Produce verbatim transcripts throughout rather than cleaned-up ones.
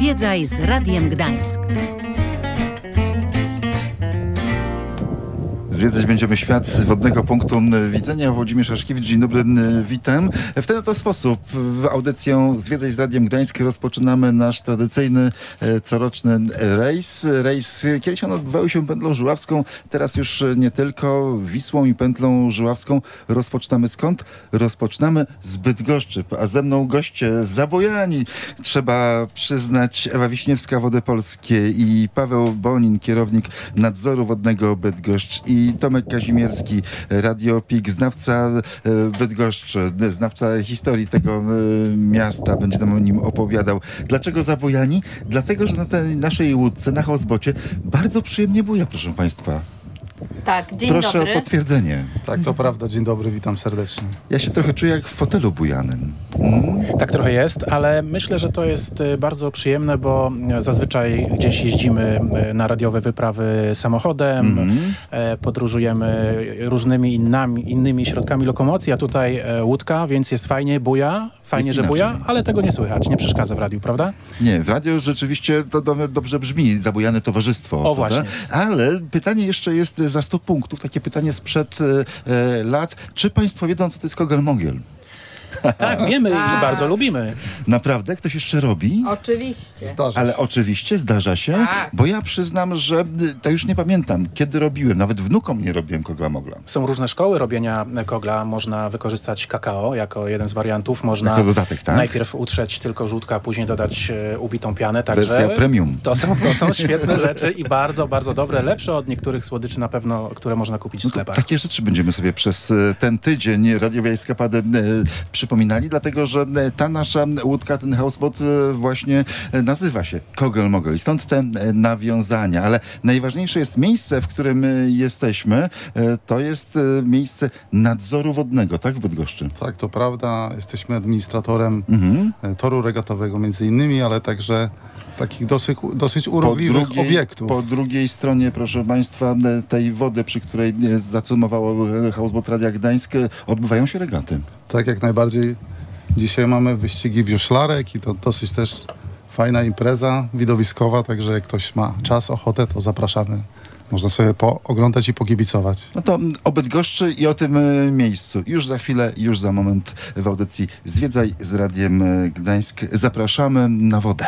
Zwiedzaj z Radiem Gdańsk. Zwiedzać będziemy świat z wodnego punktu widzenia. Włodzimierz Aszkiewicz, dzień dobry, witam. W ten oto sposób w audycję Zwiedzaj z Radiem Gdańsk rozpoczynamy nasz tradycyjny coroczny rejs. Rejs, kiedyś on odbywał się pętlą żuławską, teraz już nie tylko Wisłą i pętlą żuławską. Rozpoczynamy skąd? Rozpoczynamy z Bydgoszczy, a ze mną goście zabojani. Trzeba przyznać, Ewa Wiśniewska, Wody Polskie, i Paweł Bonin, kierownik nadzoru wodnego Bydgoszcz, i Tomek Kazimierski, Radio P I K, znawca Bydgoszczy, znawca historii tego miasta, będzie nam o nim opowiadał. Dlaczego zabojani? Dlatego, że na tej naszej łódce, na housebocie bardzo przyjemnie buja, proszę państwa. Tak, dzień Proszę dobry. o potwierdzenie. Tak, to prawda. Dzień dobry, witam serdecznie. Ja się trochę czuję jak w fotelu bujanym. Mm? Tak trochę jest, ale myślę, że to jest bardzo przyjemne, bo zazwyczaj gdzieś jeździmy na radiowe wyprawy samochodem, mm-hmm. podróżujemy różnymi innami, innymi środkami lokomocji, a tutaj łódka, więc jest fajnie, buja, fajnie, jest że inaczej. buja, ale tego nie słychać, nie przeszkadza w radiu, prawda? Nie, w radiu rzeczywiście to do, dobrze brzmi, zabujane towarzystwo. O, prawda? właśnie. Ale pytanie jeszcze jest za sto punktów, takie pytanie sprzed e, lat. Czy państwo wiedzą, co to jest kogel-mogiel? Tak, wiemy i Tak. bardzo lubimy. Naprawdę? Ktoś jeszcze robi? Oczywiście. Zdarza Ale się. oczywiście zdarza się, Tak. bo ja przyznam, że to już nie pamiętam, kiedy robiłem. Nawet wnukom nie robiłem kogla-mogla. Są różne szkoły robienia kogla, można wykorzystać kakao jako jeden z wariantów, można Jako dodatek, tak? najpierw utrzeć tylko żółtka, a później dodać e, ubitą pianę, także Wersja premium. To są, to są świetne rzeczy i bardzo, bardzo dobre, lepsze od niektórych słodyczy na pewno, które można kupić w No to sklepach. takie rzeczy będziemy sobie przez e, ten tydzień radiowej eskapady e, przypominali, dlatego że e, ta nasza łódka, ten houseboat e, właśnie e, nazywa się Kogel-Mogel. I stąd te e, nawiązania. Ale najważniejsze jest miejsce, w którym e, jesteśmy. E, to jest e, miejsce nadzoru wodnego, tak, w Bydgoszczy? Tak, to prawda. Jesteśmy administratorem Mhm. e, toru regatowego między innymi, ale także takich dosyć, dosyć urokliwych obiektów. Po drugiej stronie, proszę państwa, e, tej wody, przy której e, zacumowało e, houseboat Radia Gdańsk, e, odbywają się regaty. Tak, jak najbardziej. Dzisiaj mamy wyścigi wioślarek i to dosyć też fajna impreza widowiskowa, także jak ktoś ma czas, ochotę, to zapraszamy. Można sobie pooglądać i pokibicować. No to o Bydgoszczy i o tym e, miejscu. Już za chwilę, już za moment w audycji Zwiedzaj z Radiem e, Gdańsk. Zapraszamy na wodę.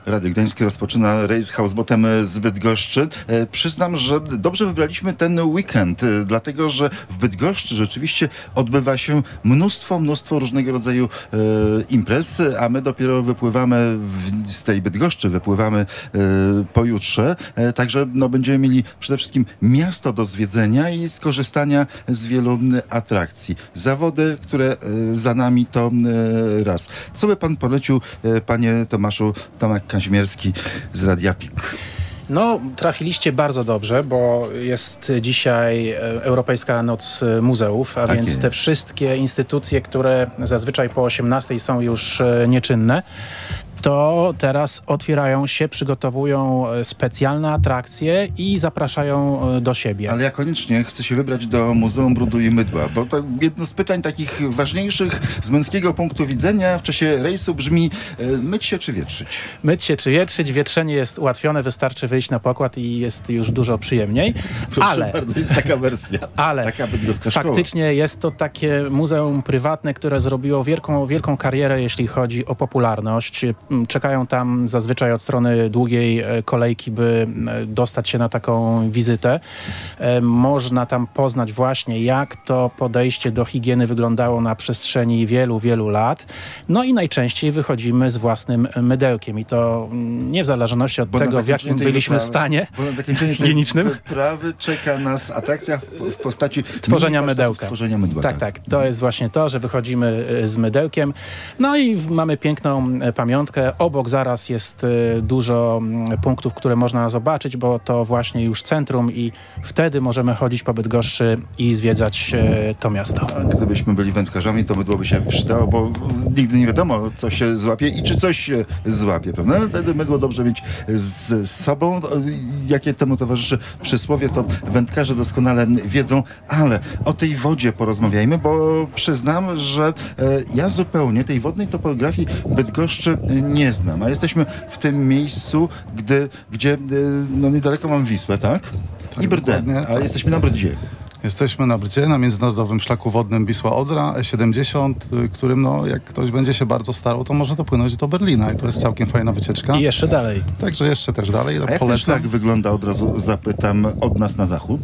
Radio Gdańskie rozpoczyna rejs houseboatem z Bydgoszczy. E, przyznam, że dobrze wybraliśmy ten weekend, e, dlatego że w Bydgoszczy rzeczywiście odbywa się mnóstwo, mnóstwo różnego rodzaju e, imprez, a my dopiero wypływamy w, z tej Bydgoszczy, wypływamy e, pojutrze, e, także no, będziemy mieli przede wszystkim miasto do zwiedzenia i skorzystania z wielu atrakcji. Zawody, które e, za nami, to e, raz. Co by pan polecił, e, panie Tomaszu, Tomek Kazimierski z Radia P I K? No, trafiliście bardzo dobrze, bo jest dzisiaj e, Europejska Noc Muzeów, a Tak więc jest. te wszystkie instytucje, które zazwyczaj po osiemnastej są już e, nieczynne, to teraz otwierają się, przygotowują e, specjalne atrakcje i zapraszają e, do siebie. Ale ja koniecznie chcę się wybrać do Muzeum Brudu i Mydła, bo to jedno z pytań takich ważniejszych z męskiego punktu widzenia w czasie rejsu brzmi: e, myć się czy wietrzyć? Myć się czy wietrzyć, wietrzenie jest ułatwione, wystarczy wyjść na pokład i jest już dużo przyjemniej. Proszę Ale... bardzo, jest taka wersja. Ale taka bydgoska szkoła. faktycznie jest to takie muzeum prywatne, które zrobiło wielką, wielką karierę, jeśli chodzi o popularność. Czekają tam zazwyczaj od strony długiej e, kolejki, by e, dostać się na taką wizytę. E, Można tam poznać właśnie, jak to podejście do higieny wyglądało na przestrzeni wielu, wielu lat. No i najczęściej wychodzimy z własnym mydełkiem. I to mm, nie w zależności od Bo na tego, w zakończenie jakim tej byliśmy wyprawy- stanie Bo na zakończenie tej higienicznym. wyprawy czeka nas atrakcja w, w postaci Tworzenia mini warsztatów mydełka. Tworzenia mydła. Tak, tak. To jest właśnie to, że wychodzimy y, z mydełkiem. No i mamy piękną y, pamiątkę. Obok zaraz jest y, dużo y, punktów, które można zobaczyć, bo to właśnie już centrum i wtedy możemy chodzić po Bydgoszczy i zwiedzać y, to miasto. A gdybyśmy byli wędkarzami, to mydło by się przydało, bo nigdy nie wiadomo, co się złapie i czy coś się złapie, prawda? Wtedy mydło dobrze mieć z sobą. Jakie temu towarzyszy przysłowie, to wędkarze doskonale wiedzą, ale o tej wodzie porozmawiajmy, bo przyznam, że e, ja zupełnie tej wodnej topografii Bydgoszczy nie znam, a jesteśmy w tym miejscu, gdy, gdzie e, no niedaleko mam Wisłę, tak? Tak, I Brdę, dokładnie, a tak. jesteśmy na Brdzie. Jesteśmy na Brdzie, na Międzynarodowym Szlaku Wodnym Wisła-Odra E siedemdziesiąt, y, którym no, jak ktoś będzie się bardzo starał, to może dopłynąć do Berlina i to jest całkiem fajna wycieczka. I jeszcze dalej. Także jeszcze też dalej A jak ten polecam. szlak wygląda, od razu zapytam, od nas na zachód?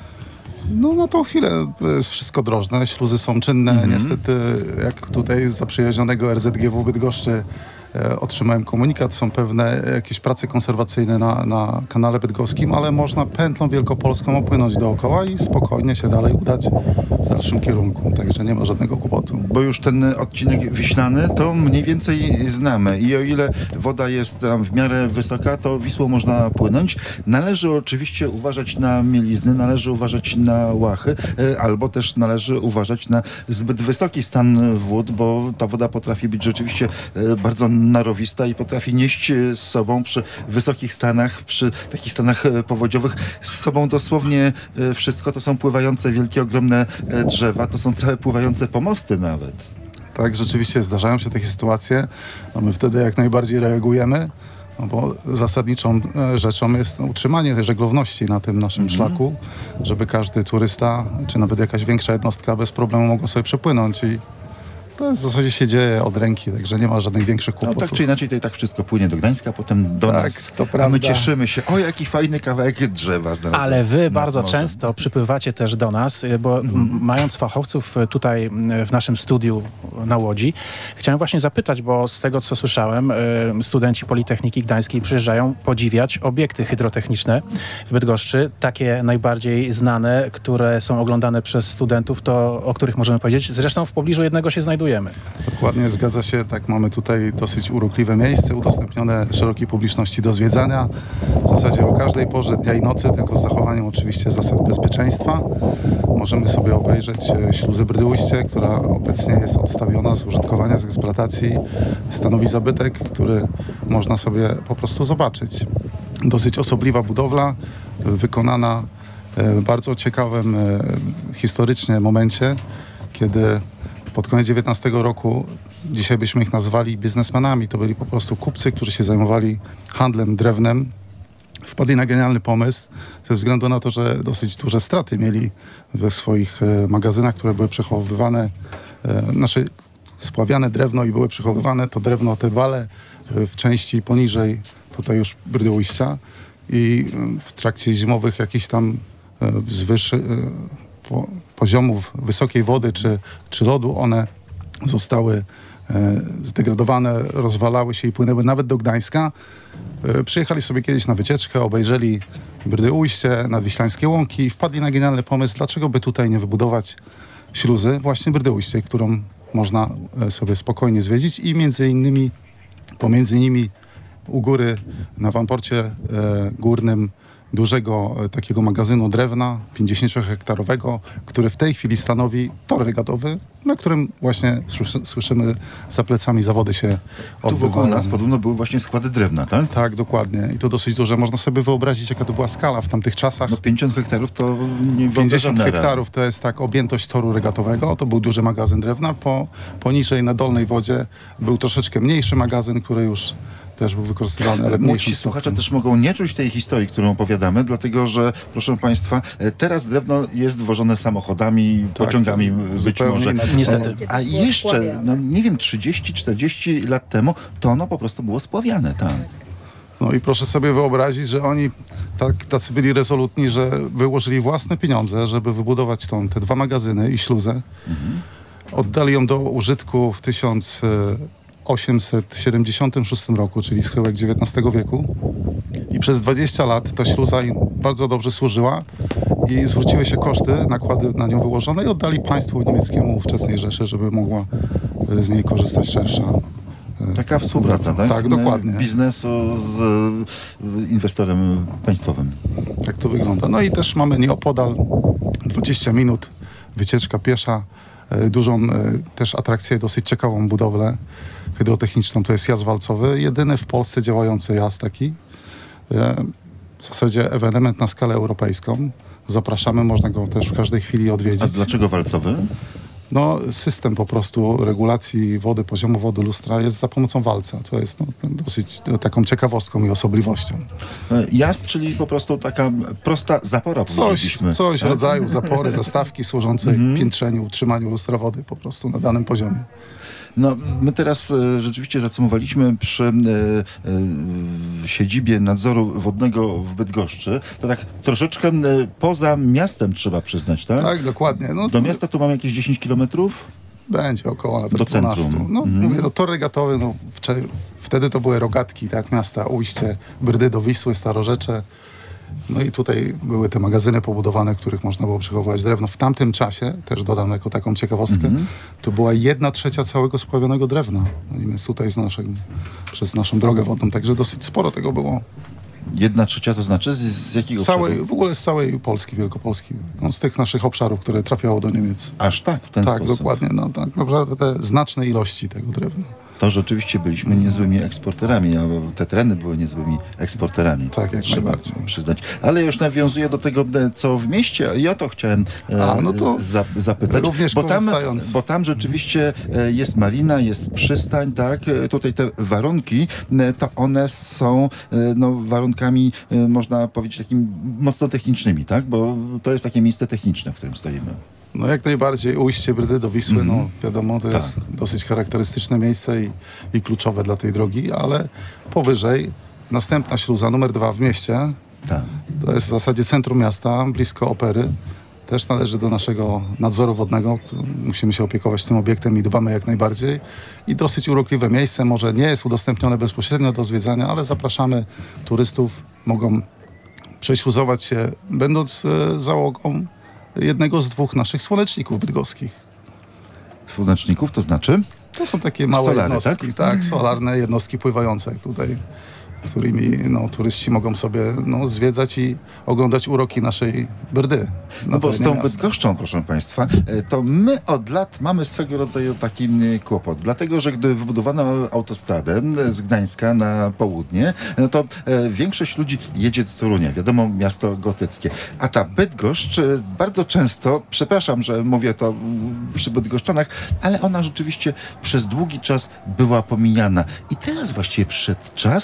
No na tą chwilę jest wszystko drożne, śluzy są czynne. Mhm. Niestety, jak tutaj z zaprzyjaźnionego R Z G W Bydgoszczy e, otrzymałem komunikat, są pewne jakieś prace konserwacyjne na, na kanale bydgoskim, ale można pętlą wielkopolską opłynąć dookoła i spokojnie się dalej udać w dalszym kierunku. Także nie ma żadnego kłopotu. Bo już ten odcinek wiślany to mniej więcej znamy i o ile woda jest tam w miarę wysoka, to Wisłą można płynąć. Należy oczywiście uważać na mielizny, należy uważać na łachy, e, albo też należy uważać na zbyt wysoki stan wód, bo ta woda potrafi być rzeczywiście e, bardzo narowista i potrafi nieść z sobą przy wysokich stanach, przy takich stanach e, powodziowych z sobą dosłownie e, wszystko. To są pływające wielkie, ogromne e, drzewa, to są całe pływające pomosty nawet. Tak, rzeczywiście zdarzają się takie sytuacje. No my wtedy jak najbardziej reagujemy, no bo zasadniczą e, rzeczą jest utrzymanie tej żeglowności na tym naszym szlaku, żeby każdy turysta, czy nawet jakaś większa jednostka bez problemu mogła sobie przepłynąć i to w zasadzie się dzieje od ręki, także nie ma żadnych większych No kłopotów. tak czy inaczej, to i tak wszystko płynie do Gdańska, potem do Tak, nas. to A my prawda. cieszymy się. O, jaki fajny kawałek drzewa znalazłem. Ale wy nad bardzo morzem. często przypływacie też do nas, y, bo m- mając fachowców y, tutaj y, w naszym studiu na Łodzi, chciałem właśnie zapytać, bo z tego co słyszałem, y, studenci Politechniki Gdańskiej przyjeżdżają podziwiać obiekty hydrotechniczne w Bydgoszczy, takie najbardziej znane, które są oglądane przez studentów, to o których możemy powiedzieć. Zresztą w pobliżu jednego się znajdujemy. Dokładnie, zgadza się. Tak, mamy tutaj dosyć urokliwe miejsce, udostępnione szerokiej publiczności do zwiedzania. W zasadzie o każdej porze dnia i nocy, tylko z zachowaniem oczywiście zasad bezpieczeństwa. Możemy sobie obejrzeć e, śluzę Brdy-Ujście, która obecnie jest odstawiona z użytkowania, z eksploatacji. Stanowi zabytek, który można sobie po prostu zobaczyć. Dosyć osobliwa budowla, e, wykonana e, w bardzo ciekawym e, historycznie momencie, kiedy pod koniec dziewiętnastego roku, dzisiaj byśmy ich nazwali biznesmenami, to byli po prostu kupcy, którzy się zajmowali handlem drewnem. Wpadli na genialny pomysł ze względu na to, że dosyć duże straty mieli we swoich e, magazynach, które były przechowywane, e, znaczy spławiane drewno i były przechowywane to drewno, te wale y, w części poniżej tutaj już Brdy Ujścia i y, w trakcie zimowych jakichś tam y, z wyższy, y, po, poziomów wysokiej wody czy, czy lodu, one zostały e, zdegradowane, rozwalały się i płynęły nawet do Gdańska. E, przyjechali sobie kiedyś na wycieczkę, obejrzeli Brdy Ujście, Nadwiślańskie Łąki i wpadli na genialny pomysł, dlaczego by tutaj nie wybudować śluzy, właśnie Brdy Ujście, którą można e, sobie spokojnie zwiedzić i między innymi pomiędzy nimi u góry na Wamporcie e, Górnym dużego e, takiego magazynu drewna pięćdziesięciohektarowego, który w tej chwili stanowi tor regatowy, na którym właśnie słyszy, słyszymy za plecami zawody się Tu wokół odbywają. nas podobno były właśnie składy drewna, tak? Tak, dokładnie. I to dosyć duże. Można sobie wyobrazić, jaka to była skala w tamtych czasach. No pięćdziesiąt hektarów to nie pięćdziesiąt wyobrażalne hektarów to jest tak objętość toru regatowego. To był duży magazyn drewna. Po, poniżej na dolnej wodzie był troszeczkę mniejszy magazyn, który już też był wykorzystywany, ale Młodsi mniejszym słuchacze stopniu. też mogą nie czuć tej historii, którą opowiadamy, dlatego że, proszę Państwa, e, teraz drewno jest wożone samochodami, Tak, pociągami to być zupełnie może. inaczej. Niestety. A Kiedyś było jeszcze, spławiane. no, nie wiem, trzydzieści czterdzieści lat temu to ono po prostu było spławiane, tak. No i proszę sobie wyobrazić, że oni tak, tacy byli rezolutni, że wyłożyli własne pieniądze, żeby wybudować tą, te dwa magazyny i śluzę. Oddali ją do użytku w tysiąc osiemset siedemdziesiątym szóstym roku, czyli schyłek dziewiętnastego wieku. I przez dwadzieścia lat ta śluza im bardzo dobrze służyła i zwróciły się koszty, nakłady na nią wyłożone i oddali państwu niemieckiemu ówczesnej Rzeszy, żeby mogła e, z niej korzystać szersza. Taka współpraca, tak? Tak, dokładnie. Biznesu z e, inwestorem państwowym. Tak to wygląda. No i też mamy nieopodal dwadzieścia minut, wycieczka piesza, e, dużą e, też atrakcję, dosyć ciekawą budowlę hydrotechniczną, to jest jazd walcowy, jedyny w Polsce działający jazd taki. E, w zasadzie ewenement na skalę europejską. Zapraszamy, można go też w każdej chwili A odwiedzić. dlaczego walcowy? No, system po prostu regulacji wody, poziomu wody lustra jest za pomocą walca. To jest no, dosyć no, taką ciekawostką i osobliwością. E, Jazd, czyli po prostu taka prosta zapora, Coś, powiedzieliśmy. coś tak? rodzaju zapory, zastawki służące piętrzeniu, utrzymaniu lustra wody po prostu na danym poziomie. No, my teraz e, rzeczywiście zacumowaliśmy przy e, e, siedzibie nadzoru wodnego w Bydgoszczy. To tak troszeczkę e, poza miastem trzeba przyznać, tak? Tak, dokładnie. No, Do miasta tu mamy jakieś dziesięć kilometrów? będzie około nawet Do centrum. dwunastu. No, Mhm. mówię, no, tor regatowy, no, wcze- wtedy to były rogatki, tak, miasta Ujście, Brdy do Wisły, Starorzecze. No i tutaj były te magazyny pobudowane, w których można było przechowywać drewno. W tamtym czasie, też dodam jako taką ciekawostkę, Mhm. to była jedna trzecia całego spławionego drewna. No i jest tutaj z naszym, przez naszą drogę wodną, także dosyć sporo tego było. Jedna trzecia to znaczy z, z jakiego Całej, obszaru? w ogóle z całej Polski, Wielkopolski. No, z tych naszych obszarów, które trafiało do Niemiec. Aż tak, w ten Tak, sposób. dokładnie. No, tak naprawdę te znaczne ilości tego drewna. To rzeczywiście byliśmy niezłymi eksporterami, a te tereny były niezłymi eksporterami. Tak, jak Trzeba najbardziej. przyznać. Ale już nawiązuję do tego, e, co w mieście i o to chciałem e, A, no to za, zapytać. również bo tam, korzystając. bo tam rzeczywiście e, jest marina, jest przystań, tak? E, Tutaj te warunki, e, to one są e, no, warunkami, e, można powiedzieć, takimi mocno technicznymi, tak? Bo to jest takie miejsce techniczne, w którym stoimy. No jak najbardziej ujście Brdy do Wisły, no wiadomo, to Tak. jest dosyć charakterystyczne miejsce i, i kluczowe dla tej drogi, ale powyżej następna śluza, numer dwa w mieście, Tak. to jest w zasadzie centrum miasta, blisko opery. Też należy do naszego nadzoru wodnego. Musimy się opiekować tym obiektem i dbamy jak najbardziej. I dosyć urokliwe miejsce, może nie jest udostępnione bezpośrednio do zwiedzania, ale zapraszamy turystów, mogą prześluzować się, będąc e, załogą jednego z dwóch naszych słoneczników bydgoskich. Słoneczników to znaczy? To są takie małe Solary, jednostki, tak? solarne jednostki pływające tutaj, którymi no, turyści mogą sobie no, zwiedzać i oglądać uroki naszej Brdy. No bo z terenie tą miasta. Bydgoszczą, proszę Państwa, e, to my od lat mamy swego rodzaju taki e, kłopot. Dlatego, że gdy wybudowano autostradę e, z Gdańska na południe, no to e, większość ludzi jedzie do Torunia. Wiadomo, miasto gotyckie. A ta Bydgoszcz e, bardzo często, przepraszam, że mówię to mm, przy bydgoszczanach, ale ona rzeczywiście przez długi czas była pomijana. I teraz właściwie przyszedł czas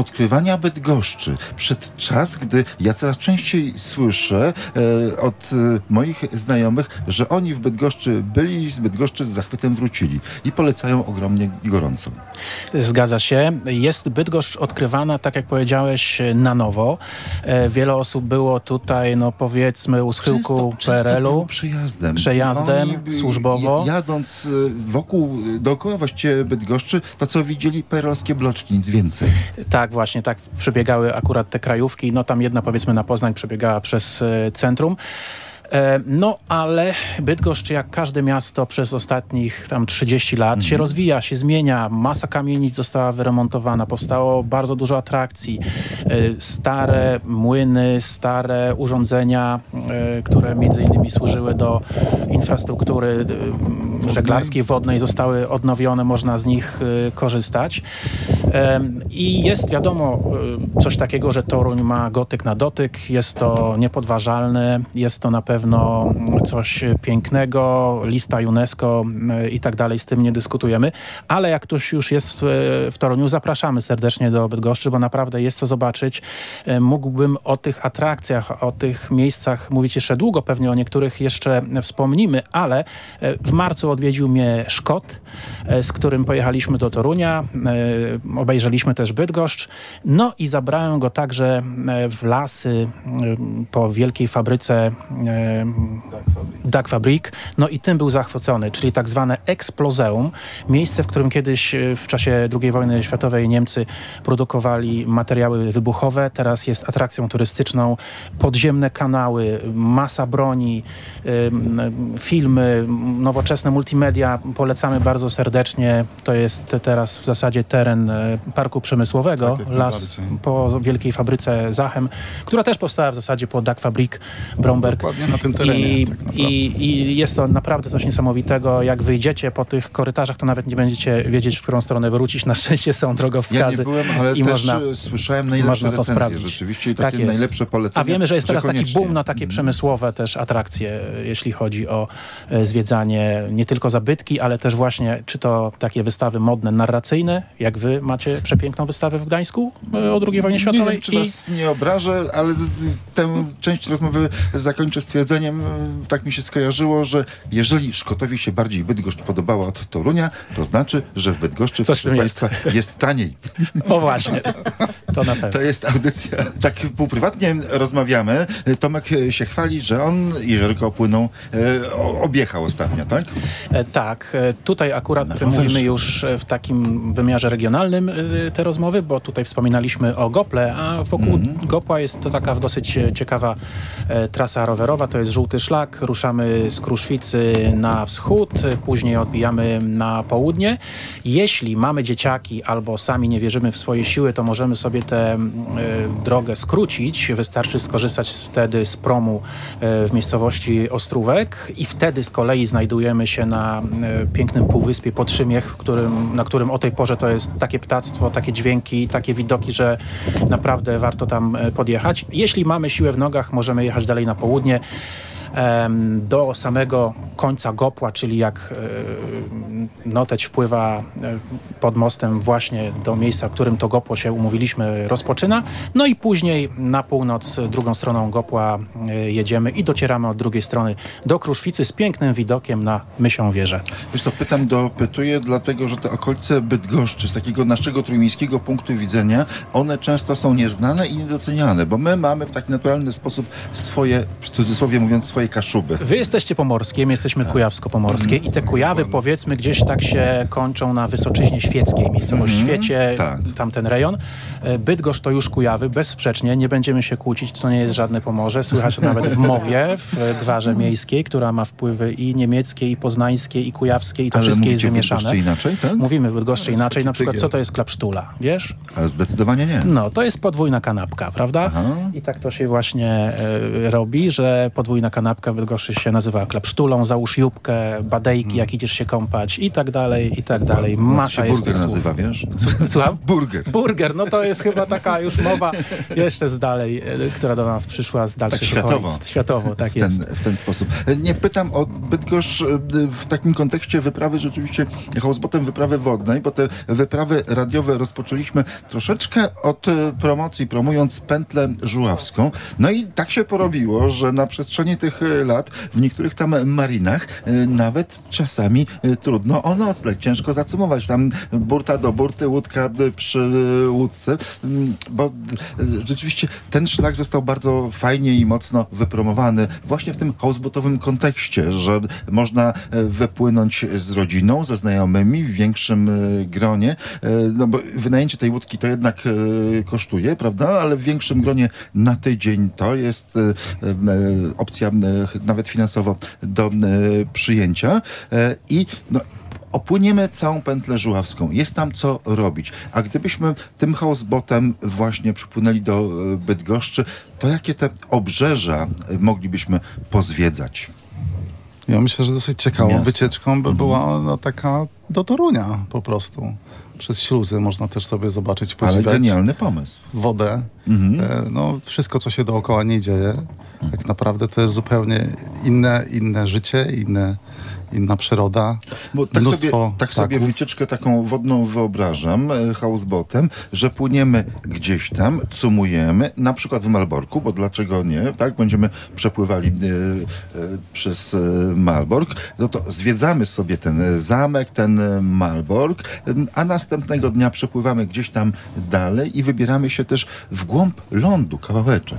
odkrywania Bydgoszczy. Przed czas, gdy ja coraz częściej słyszę e, od e, moich znajomych, że oni w Bydgoszczy byli i z Bydgoszczy z zachwytem wrócili i polecają ogromnie gorąco. Zgadza się. Jest Bydgoszcz odkrywana, tak jak powiedziałeś, na nowo. E, wiele osób było tutaj, no powiedzmy, u schyłku Często, P R L u. było przejazdem. Przejazdem, Oni, służbowo. Jadąc e, wokół, dookoła właściwie Bydgoszczy, to co widzieli P R L owskie bloczki, nic więcej. Tak, właśnie, tak przebiegały akurat te krajówki. No tam jedna, powiedzmy, na Poznań przebiegała przez e, centrum. E, No, ale Bydgoszcz, jak każde miasto przez ostatnich tam trzydzieści lat, Mhm. się rozwija, się zmienia. Masa kamienic została wyremontowana, powstało bardzo dużo atrakcji. E, Stare młyny, stare urządzenia, e, które między innymi służyły do infrastruktury e, żeglarskiej, wodnej, zostały odnowione, można z nich e, korzystać. E, I jest wiadomo e, coś takiego, że Toruń ma gotyk na dotyk, jest to niepodważalne, jest to na pewno coś pięknego, lista UNESCO y, i tak dalej, z tym nie dyskutujemy, ale jak ktoś już jest w, w Toruniu, zapraszamy serdecznie do Bydgoszczy, bo naprawdę jest co zobaczyć. Y, Mógłbym o tych atrakcjach, o tych miejscach mówić jeszcze długo, pewnie o niektórych jeszcze wspomnimy, ale y, w marcu odwiedził mnie Szkot, y, z którym pojechaliśmy do Torunia, y, obejrzeliśmy też Bydgoszcz, no i zabrałem go także y, w lasy y, po wielkiej fabryce y, Dak Fabrik, no i tym był zachwycony, czyli tak zwane eksplozeum, miejsce, w którym kiedyś e, w czasie drugiej wojny światowej Niemcy produkowali materiały wybuchowe, teraz jest atrakcją turystyczną, podziemne kanały, masa broni, e, filmy, nowoczesne multimedia, polecamy bardzo serdecznie, to jest teraz w zasadzie teren e, Parku Przemysłowego, Tak, jak las najbardziej. po wielkiej fabryce Zachem, która też powstała w zasadzie po Dak Fabrik Bromberg. Dokładnie na tym terenie. I, tak naprawdę. i, I jest to naprawdę coś niesamowitego. Jak wyjdziecie po tych korytarzach, to nawet nie będziecie wiedzieć, w którą stronę wrócić. Na szczęście są Ja drogowskazy. nie byłem, ale i też można, e, słyszałem najlepsze można to recenzje sprawdzić. rzeczywiście i Tak takie jest. najlepsze polecenia. A wiemy, że jest teraz taki koniecznie. boom na takie przemysłowe też atrakcje, jeśli chodzi o e, zwiedzanie nie tylko zabytki, ale też właśnie, czy to takie wystawy modne, narracyjne, jak wy macie przepiękną wystawę w Gdańsku e, o drugiej wojnie Nie światowej. wiem, czy I was nie obrażę, ale z- tę część rozmowy zakończę stwierdzeniem, y, tak mi się skojarzyło, że jeżeli Szkotowi się bardziej Bydgoszcz podobała od Torunia, to znaczy, że w Bydgoszczy, Coś w proszę tym państwa, jest taniej. o właśnie, to na pewno. To jest audycja. Tak półprywatnie rozmawiamy. Tomek się chwali, że on jeziorko Opłyną e, o- objechał ostatnio, tak? E, Tak, e, tutaj akurat rowerze. mówimy już e, w takim wymiarze regionalnym e, te rozmowy, bo tutaj wspominaliśmy o Gople, a wokół Gopła jest to taka dosyć e, ciekawa e, trasa rowerowa, to jest Żółty Szlak, ruszamy z Kruszwicy na wschód, e, później odbijamy na południe. Jeśli mamy dzieciaki albo sami nie wierzymy w swoje siły, to możemy sobie tę e, drogę skrócić, wystarczy skorzystać wtedy z promu e, w miejscowości Ostrówek i wtedy z kolei znajdujemy się na e, pięknym półwyspie Podtrzymiech, w którym, na którym o tej porze to jest takie ptactwo, takie dźwięki, takie widoki, że naprawdę warto tam e, podjechać. Jeśli mamy siłę w nogach, możemy jechać dalej na południe em, do samego końca Gopła, czyli jak e, Noteć wpływa e, pod mostem właśnie do miejsca, w którym to Gopło się umówiliśmy, rozpoczyna. No i później na północ drugą stroną Gopła e, jedziemy i docieramy od drugiej strony do Kruszwicy z pięknym widokiem na Mysią Wieżę. Wiesz, to pytam, dopytuję, dlatego, że te okolice Bydgoszczy, z takiego naszego trójmiejskiego punktu widzenia, one często są nieznane i niedoceniane, bo my mamy w taki naturalny sposób swoje, w cudzysłowie mówiąc, swoje Kaszuby. Wy jesteście pomorskie, my jesteśmy kujawsko-pomorskie i te Kujawy, powiedzmy, gdzieś tak się kończą na Wysoczyźnie Świeckiej, miejscowość Świecie, tak. tamten rejon. E, Bydgoszcz to już Kujawy, bezsprzecznie, nie będziemy się kłócić, to nie jest żadne Pomorze. Słychać to nawet w mowie, w gwarze miejskiej, która ma wpływy i niemieckie, i poznańskie, i kujawskie, i to Ale wszystkie jest mówicie w wymieszane. Bydgoszczy inaczej, tak? Mówimy w Bydgoszczy jest inaczej, taki na przykład tygiel. co to jest klapsztula, wiesz? Ale zdecydowanie nie. No, to jest podwójna kanapka, prawda? Aha. I tak to się właśnie e, robi, że podwójna kanapka kanapka w Bydgoszczy się nazywa klepsztulą, załóż jupkę, badejki, jak idziesz się kąpać i tak dalej, i tak dalej. Masza się jest burger tych słów. nazywa, wiesz? Słucham? Burger. Burger, no to jest chyba taka już mowa jeszcze z dalej, e, która do nas przyszła z dalszych Tak światowo. okolic. Światowo, tak W ten, jest. w ten sposób. Nie pytam o Bydgoszcz e, w takim kontekście wyprawy rzeczywiście houseboatem wyprawy wodnej, bo te wyprawy radiowe rozpoczęliśmy troszeczkę od e, promocji, promując pętlę żuławską. No i tak się porobiło, że na przestrzeni tych e, lat w niektórych tam marinach e, nawet czasami e, trudno o nocleg. Ciężko zacumować. Tam burta do burty, łódka e, przy e, łódce, m, bo e, rzeczywiście ten szlak został bardzo fajnie i mocno wypromowany właśnie w tym houseboatowym kontekście, że można e, wypłynąć z rodziną, ze znajomymi w większym e, gronie, e, no bo wynajęcie tej łódki to jednak e, kosztuje, prawda, ale w większym gronie na tydzień to jest e, e, opcja e, nawet finansowo do e, przyjęcia e, i no, opłyniemy całą pętlę żuławską. Jest tam co robić. A gdybyśmy tym houseboatem właśnie przypłynęli do e, Bydgoszczy, to jakie te obrzeża e, moglibyśmy pozwiedzać? Ja myślę, że dosyć ciekawą Miasto. wycieczką by była no, taka do Torunia po prostu. Przez śluzy można też sobie zobaczyć, Ale podziwiać genialny pomysł. wodę. Mhm. E, no, wszystko, co się dookoła nie dzieje. Tak naprawdę to jest zupełnie inne, inne życie, inne, inna przyroda. Bo tak Mnóstwo sobie, tak sobie ptaków. wycieczkę taką wodną wyobrażam, e, houseboatem, że płyniemy gdzieś tam, cumujemy, na przykład w Malborku, bo dlaczego nie, tak? Będziemy przepływali e, e, przez e, Malbork, no to zwiedzamy sobie ten e, zamek, ten e, Malbork, e, a następnego dnia przepływamy gdzieś tam dalej i wybieramy się też w głąb lądu, kawałeczek.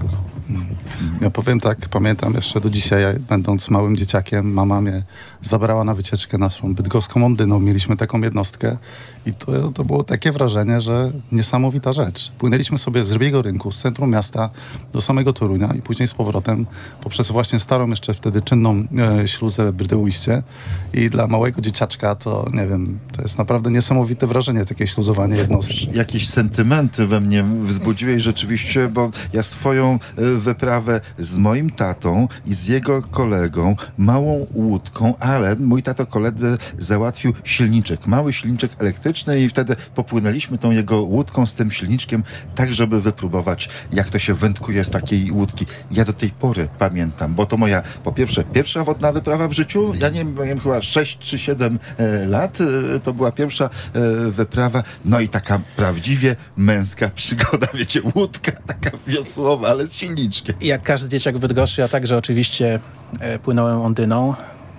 Ja powiem tak, pamiętam jeszcze do dzisiaj, ja, będąc małym dzieciakiem, mama mnie zabrała na wycieczkę naszą bydgoską Ondyną. Mieliśmy taką jednostkę i to, to było takie wrażenie, że niesamowita rzecz. Płynęliśmy sobie z Rybiego Rynku, z centrum miasta do samego Torunia i później z powrotem poprzez właśnie starą, jeszcze wtedy czynną e, śluzę Brydyłujście i dla małego dzieciaczka to, nie wiem, to jest naprawdę niesamowite wrażenie, takie śluzowanie jednostki. Jakieś sentymenty we mnie wzbudziłeś rzeczywiście, bo ja swoją y, wyprawę z moim tatą i z jego kolegą, małą łódką, ale mój tato koledze załatwił silniczek, mały silniczek elektryczny i wtedy popłynęliśmy tą jego łódką z tym silniczkiem, tak żeby wypróbować, jak to się wędkuje z takiej łódki. Ja do tej pory pamiętam, bo to moja, po pierwsze, pierwsza wodna wyprawa w życiu. Ja nie wiem, miałem chyba sześć czy siedem e, lat. E, to była pierwsza e, wyprawa. No i taka prawdziwie męska przygoda, wiecie, łódka taka wiosłowa, ale z silniczkiem. Jak każdy dzieciak w Bydgoszczy, ja także oczywiście e, płynąłem Ondyną.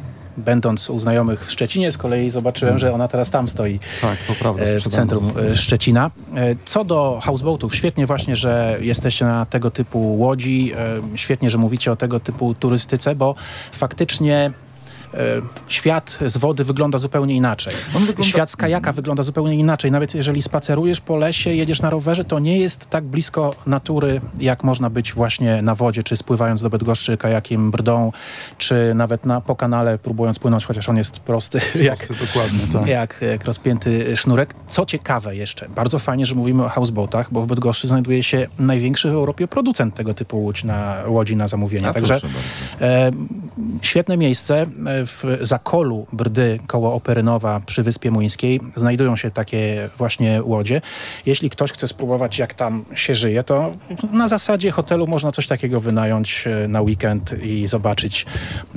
Będąc u znajomych w Szczecinie, z kolei zobaczyłem, że ona teraz tam stoi. Tak, to prawda. e, w sprzedano centrum zostało. e, Szczecina. E, Co do houseboatów, świetnie właśnie, że jesteście na tego typu łodzi, e, świetnie, że mówicie o tego typu turystyce, bo faktycznie e, świat z wody wygląda zupełnie inaczej. On wygląda- Świat z kajaka wygląda zupełnie inaczej. Nawet jeżeli spacerujesz po lesie, jedziesz na rowerze, to nie jest tak blisko natury, jak można być właśnie na wodzie, czy spływając do Bydgoszczy kajakiem brdą, czy nawet na, po kanale próbując płynąć, chociaż on jest prosty, jak, Prosty, dokładnie, tak. jak, jak rozpięty sznurek. Co ciekawe jeszcze, bardzo fajnie, że mówimy o houseboatach, bo w Bydgoszczy znajduje się największy w Europie producent tego typu łódź na, łodzi na zamówienie. A Także proszę bardzo. e, świetne miejsce. E, W zakolu Brdy koło Operynowa przy Wyspie Młyńskiej znajdują się takie właśnie łodzie. Jeśli ktoś chce spróbować, jak tam się żyje, to na zasadzie hotelu można coś takiego wynająć e, na weekend i zobaczyć,